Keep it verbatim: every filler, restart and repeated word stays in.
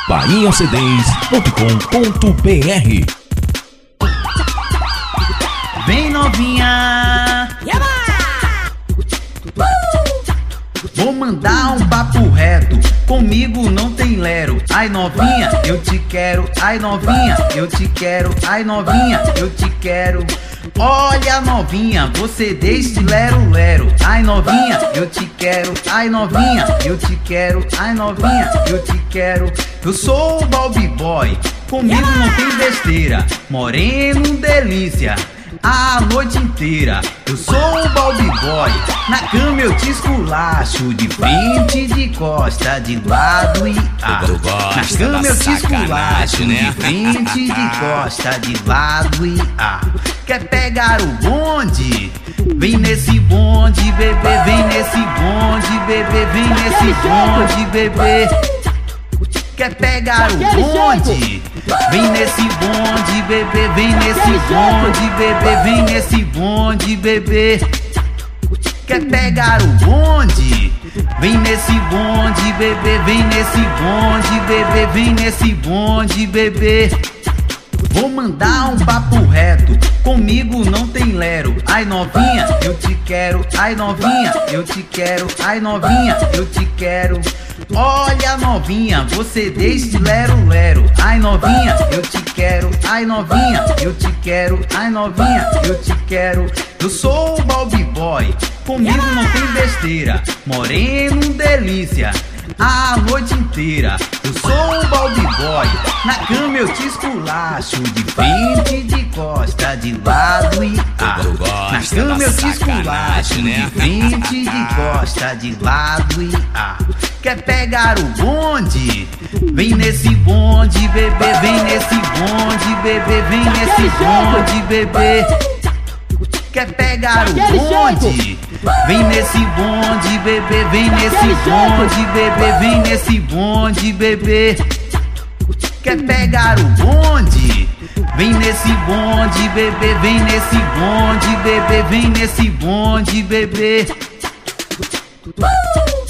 bahia c dês ponto com ponto b r. Vem novinha, vou mandar um papo reto, comigo não tem lero. Ai novinha, eu te quero, ai novinha, eu te quero, ai novinha, eu te quero. Olha novinha, você deixe lero lero. Ai novinha, eu te quero, ai novinha, eu te quero, ai novinha, eu te quero. Eu sou o Balbi Boy, comigo não tem besteira. Moreno, delícia, a noite inteira. Eu sou o Balbi Boy, na cama eu te esculacho, de frente, de costa, de lado e ah. Na cama eu te esculacho, de frente, de costa, de lado e ah. Quer pegar o bonde? Vem nesse bonde, bebê, vem nesse bonde, bebê, vem nesse bonde, bebê. Quer pegar o bonde? Vem nesse bonde, bebê, vem nesse bonde, bebê, vem nesse bonde, bebê. Quer pegar o bonde? Vem nesse bonde, bebê, vem nesse bonde, bebê, vem nesse bonde, bebê. Vou mandar um papo reto, comigo não tem lero. Ai novinha, eu te quero, ai novinha, eu te quero, ai novinha, eu te quero. Olha novinha, você deixe lero lero. Ai novinha, eu te quero, ai novinha, eu te quero, ai novinha, eu te quero. Eu sou o Balbi Boy, comigo não tem besteira. Moreno, delícia, a noite inteira. Eu sou o Balbi Boy, na cama eu te esculacho, de frente, de costa, de lado e ah. Na cama eu te esculacho, de frente, de costa, de lado e ah. Quer pegar o bonde? Vem nesse bonde, bebê, vem nesse bonde, bebê, vem nesse bonde, bebê. Quer pegar o bonde? Vem nesse bonde, bebê, vem nesse bonde, bebê, vem nesse bonde, bebê. Quer pegar o bonde? Vem nesse bonde, bebê, vem nesse bonde, bebê, vem nesse bonde, bebê.